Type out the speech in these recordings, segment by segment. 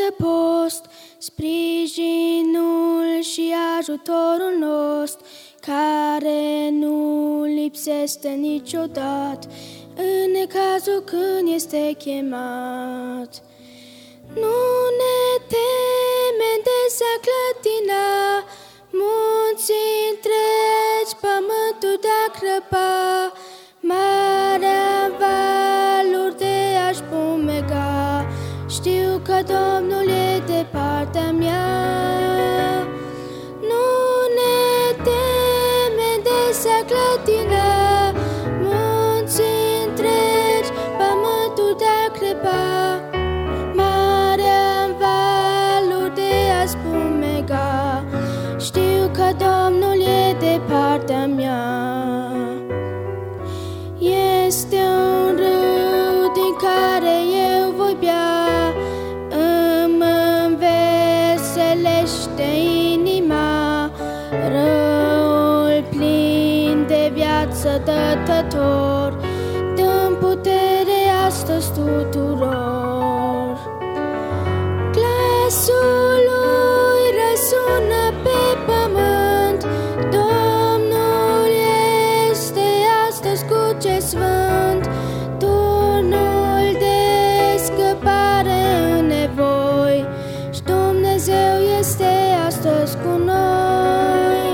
adăpost, sprijinul și ajutorul nostru, care nu lipsește niciodată în cazul când este chemat. Nu ne teme de s-a clătina, munții întregi, pământul de-a crăpa, marea valuri de a-și pumega. Știu că Domnul e de partea mea. Nu ne teme de s-a clătina, munții întregi, pământul de-a crăpa, știu că Domnul e de partea mea. Este un râu din care eu voi bea, îmi înveselește inima, râul plin de viață dătător, dă-mi putere astăzi tuturor. Glasul lui răsună pe pământ, Domnul este astăzi cu cer sfânt, turnul de scăpare în nevoi, și Dumnezeu este astăzi cu noi.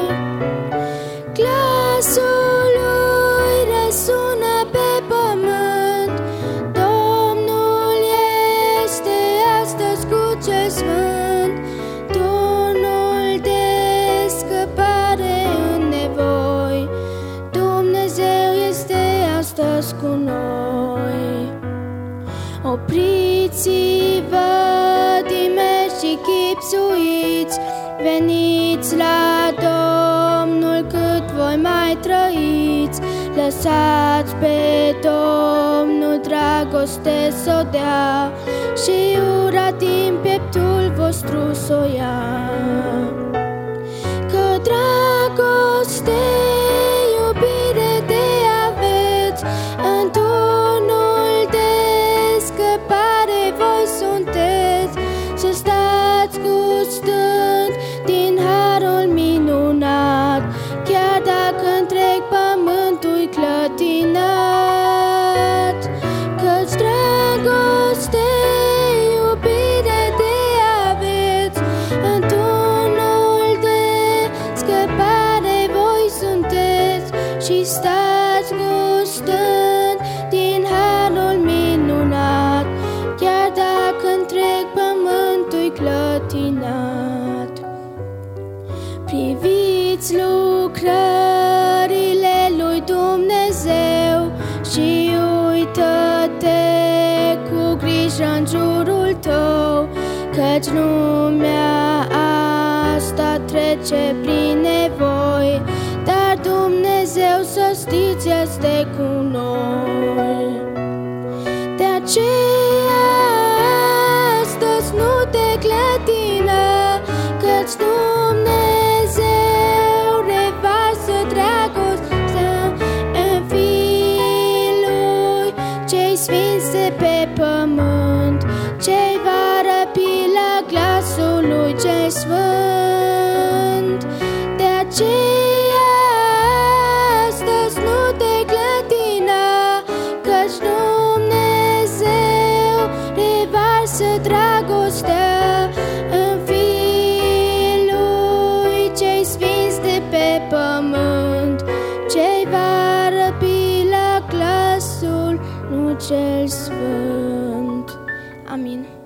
Glasul lui răsună pe pământ, Domnul este astăzi cu cer sfânt, turnul de scăpare în nevoi, Dumnezeu este astăzi cu noi. Opriți-vă din mers și chipzuiți, veniți la Domnul cât voi mai trăiți, lăsați pe Domnul dragoste să o dea, și ura din pieptul vostru să o ia. Că dragoste, iubire de aveți, în turnul de scăpare voi sunteți, să stați gustând din harul minunat, chiar dacă întreg pământul-i clătinat. Căci dragoste, iubire de aveți, în turnul de scăpare voi sunteți, și stați gustând din harul minunat, chiar dacă întreg pământul-i clătinat. Priviți lucrările lui Dumnezeu și uită-te cu grijă în jurul tău, căci lumea asta trece prin nevoi, dar Dumnezeu, să știți, este cu noi. De aceea astăzi nu te clătina, căci Dumnezeu revarsă dragoste în Fiii Lui, cei sfinți de pe pământ, cei va răpi la glasul lui cel sfânt. De aceea astăzi nu te clătina, căci Dumnezeu revarsă dragostea în Fiii Lui, cei sfinți de pe pământ, cei va răpi la glasul lui cel sfânt. Amin.